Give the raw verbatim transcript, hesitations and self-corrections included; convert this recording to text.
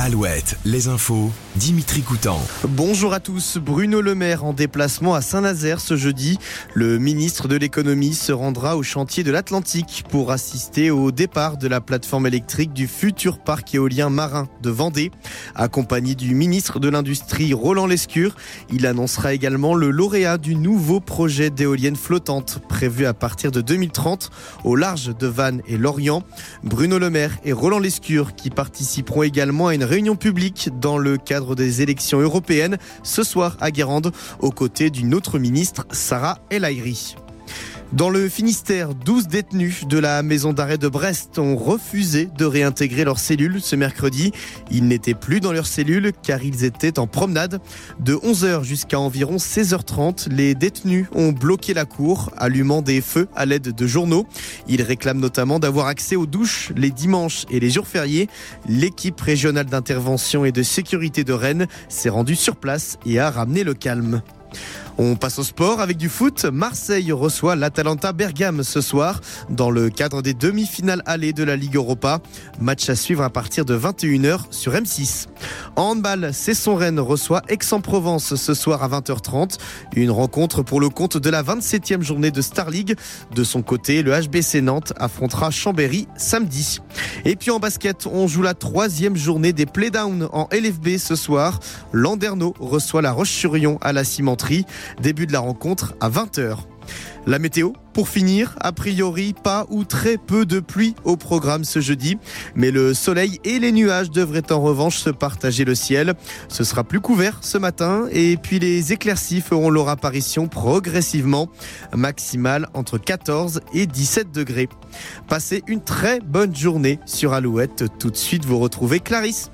Alouette, les infos, Dimitri Coutan. Bonjour à tous. Bruno Le Maire en déplacement à Saint-Nazaire ce jeudi. Le ministre de l'économie se rendra au chantier de l'Atlantique pour assister au départ de la plateforme électrique du futur parc éolien marin de Vendée. Accompagné du ministre de l'Industrie Roland Lescure, il annoncera également le lauréat du nouveau projet d'éolienne flottante prévu à partir de deux mille trente au large de Vannes et Lorient. Bruno Le Maire et Roland Lescure qui participeront également à une réunion publique dans le cadre des élections européennes ce soir à Guérande, aux côtés d'une autre ministre, Sarah El Haïry. Dans le Finistère, douze détenus de la maison d'arrêt de Brest ont refusé de réintégrer leurs cellules ce mercredi. Ils n'étaient plus dans leurs cellules car ils étaient en promenade. De onze heures jusqu'à environ seize heures trente, les détenus ont bloqué la cour, allumant des feux à l'aide de journaux. Ils réclament notamment d'avoir accès aux douches les dimanches et les jours fériés. L'équipe régionale d'intervention et de sécurité de Rennes s'est rendue sur place et a ramené le calme. On passe au sport avec du foot. Marseille reçoit l'Atalanta Bergame ce soir dans le cadre des demi-finales allées de la Ligue Europa. Match à suivre à partir de vingt et une heures sur M six. En handball, Cesson-Rennes reçoit Aix-en-Provence ce soir à vingt heures trente. Une rencontre pour le compte de la vingt-septième journée de Star League. De son côté, le H B C Nantes affrontera Chambéry samedi. Et puis en basket, on joue la troisième journée des Playdowns en L F B ce soir. Landerneau reçoit la Roche-sur-Yon à la cimenterie. Début de la rencontre à vingt heures. La météo, pour finir, a priori pas ou très peu de pluie au programme ce jeudi. Mais le soleil et les nuages devraient en revanche se partager le ciel. Ce sera plus couvert ce matin et puis les éclaircies feront leur apparition progressivement. Maximale entre quatorze et dix-sept degrés. Passez une très bonne journée sur Alouette. Tout de suite, vous retrouvez Clarisse.